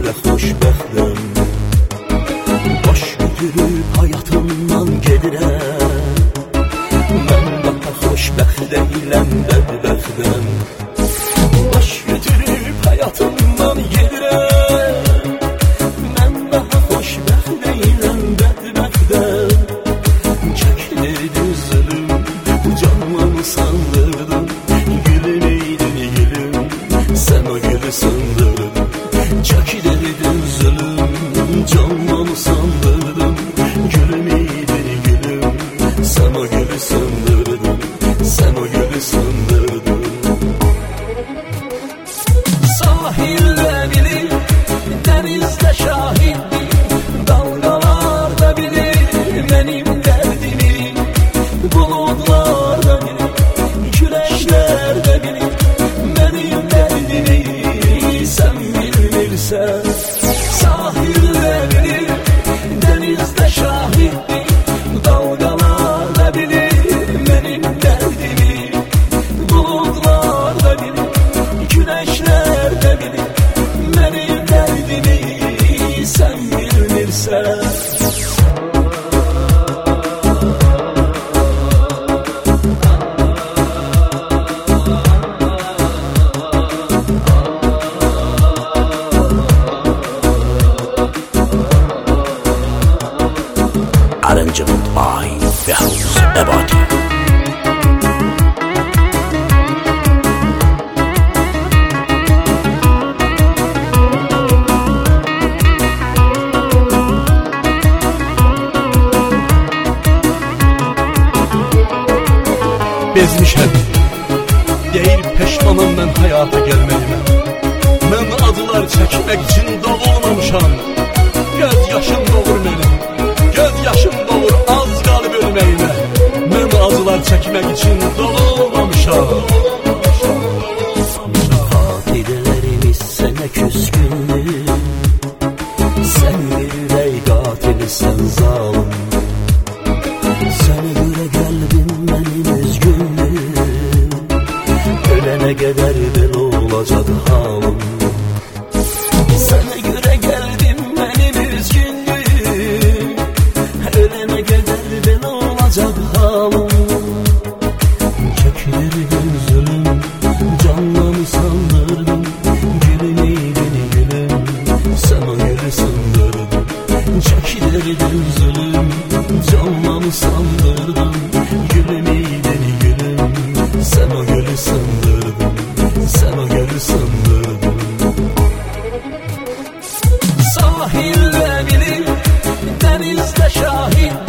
də xoşbəxtəm. Baş götürüb həyatımdan gedirəm. Mən daha xoşbəxt deyiləm, bədbəxtəm. Baş götürüb həyatımdan gedirəm. Mən daha xoşbəxt deyiləm, bədbəxtəm. Çəkdirdin zülüm, canımı sandırdın. Gülüm eydin gülüm, sən o gülü sındırdın. Çəkdirdin zülüm, canımı sandırdın. Gülüm eydin gülüm, sən o gülü sındırdın. Sən o gülü sındırdın. Sahildə bilir, dənizdə şahiddir. Dalgalar da bilir mənim dərdimi. Bulutlar da bilir, güləşlər də bilir mənim dərdimi. Sən bilmirsən. Sahildə bilir, dənizdə şahiddir. Dalgalar da bilir mənim dərdimi. Bulutlar da bilir, güləşlər də bilir mənim dərdimi. Sən bilmirsən. Arrangement by Behruz Ebadi. Bezmişəm, deyir peşmanam mən həyata gəlməyimə. Mən acılar çəkmək üçün doğulmamışam. Göz yaşım doğur mənim, göz yaşım doğur az qalıb ölməyimə. Mən acılar çəkmək üçün doğulmamışam. Xatirələrimiz sənə küskündür. Sən bir qatilsən zalım. Sənə görə qəlbim mənim üzgündür. Ölənə qədər belə olacaq halım. Sənə görə qəlbim mənim üzgündür. Ölənə qədər belə olacaq halım. Çəkirdin zülüm, canımı sandırdın. Gülüm eydin gülüm, sən o gülü sındırdın. Çəkirdin zülüm, canımı sandırdın. Gülüm eydin gülüm, sən o gülü sındırdın. Sən o gülü sındırdın. Sahildə bilir, dənizdə şahid.